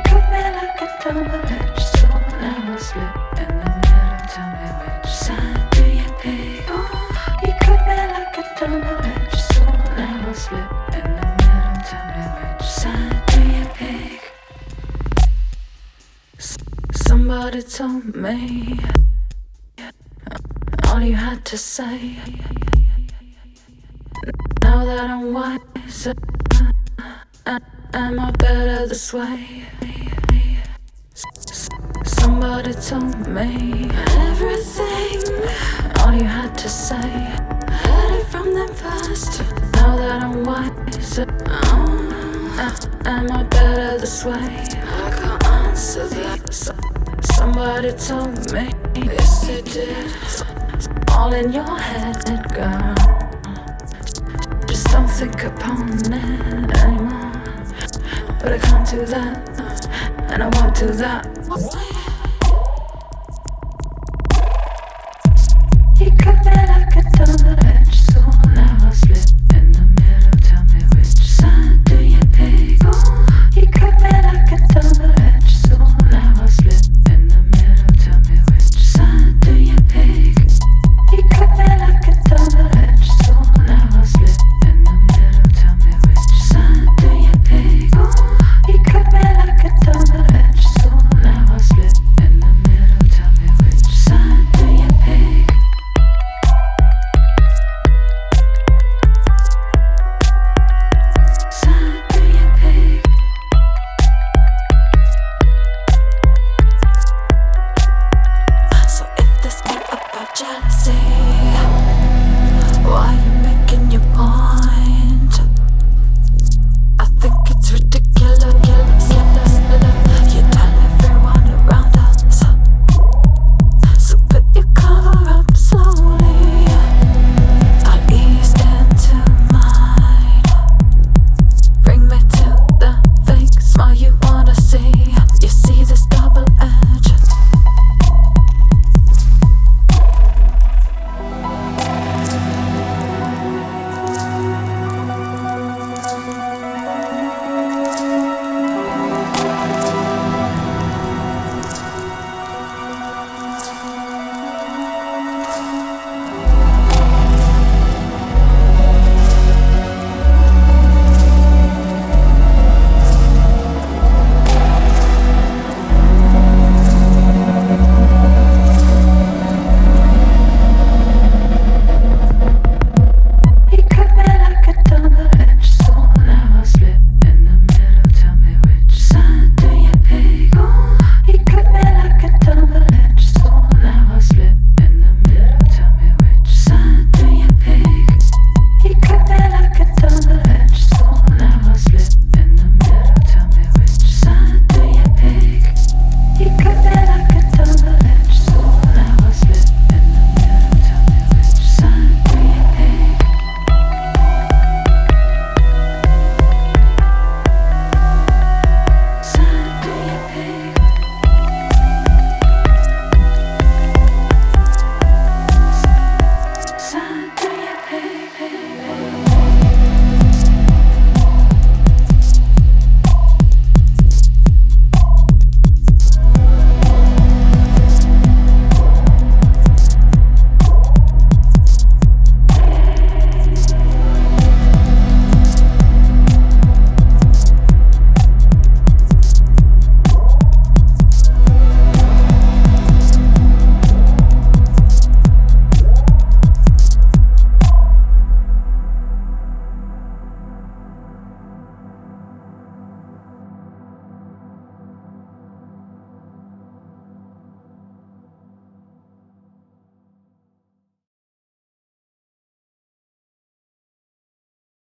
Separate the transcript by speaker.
Speaker 1: cut me like a double-edged sword. Now I slip in the middle. Tell me which side do you pick? Oh, you cut me like a double-edged sword. Now I slip in the middle. Tell me which side do you pick? Somebody told me all you had to say. Now that I'm wiser, am I better this way? Somebody told me everything, all you had to say. I heard it from them first. Now that I'm wiser, am I better this way? I can't answer that. Somebody told me, yes they did. All in your head, girl. Just don't think upon it anymore. But I can't do that, and I won't do that.